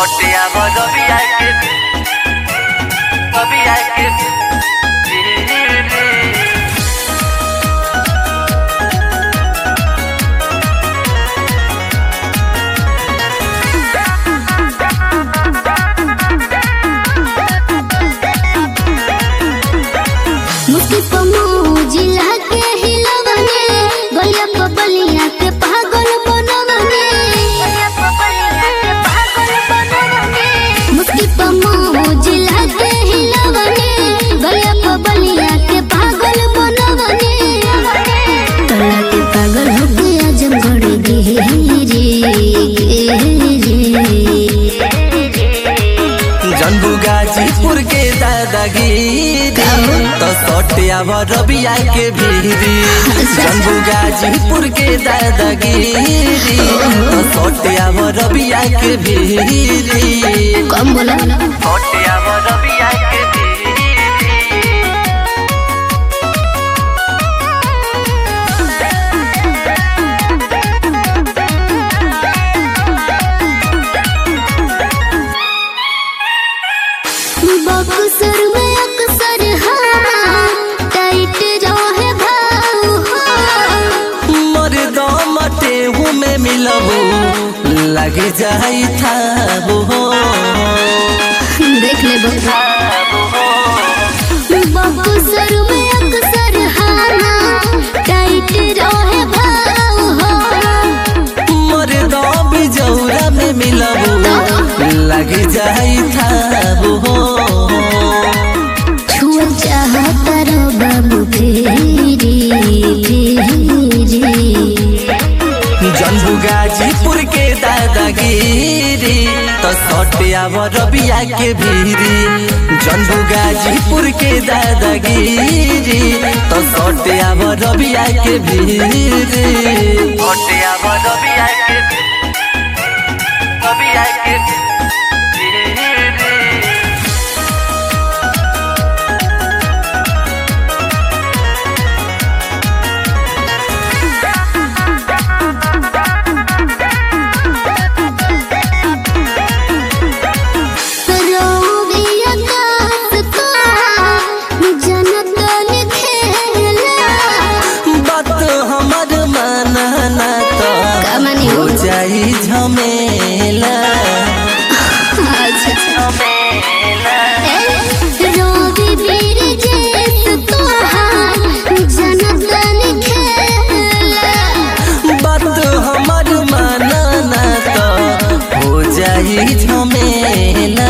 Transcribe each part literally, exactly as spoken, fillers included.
Otia bodobi aike, bobi aike. जन्बू Ghazipur के दादागिरी तो सटिया रबिया के भीरी। जन्बू गाजीपुर के दादागिरी तो सटिया रबिया के भीरी। कम बोला सटिया रबिया के भीरी। बक्सर में अक्सर हाँ टाइट रहे भाव मर्द मटेहू में मिलबो लग जाई था वो देख ले बक्सर में अक्सर हाँ टाइट रहे भाव मर्द बिजौरा में मिलबो लग जाई था वो जन्बू गाजीपुर के दादागिरी तो सटिया रबिया के भीरी। जन्बू गाजीपुर के दादागिरी तो सटिया रबिया के भीरी। सटिया रबिया के रबिया के झमेला रोवी वीर जेस तोहार जनतन खेला बात हमर मानना तो हो जाई झमेला।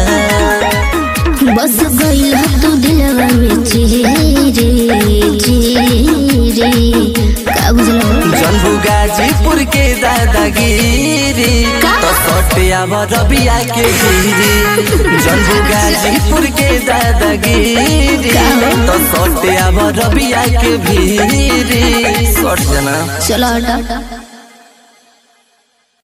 बस गई तू दिलवा में चीरे चीरे का बुझलो। जन्बू गाजीपुर के दादागिरी तो सटिया रबिया के भीरी। जन्बू गाजीपुर के दादागिरी तो सटिया रबिया के भीरी। सट जना चलो हटा।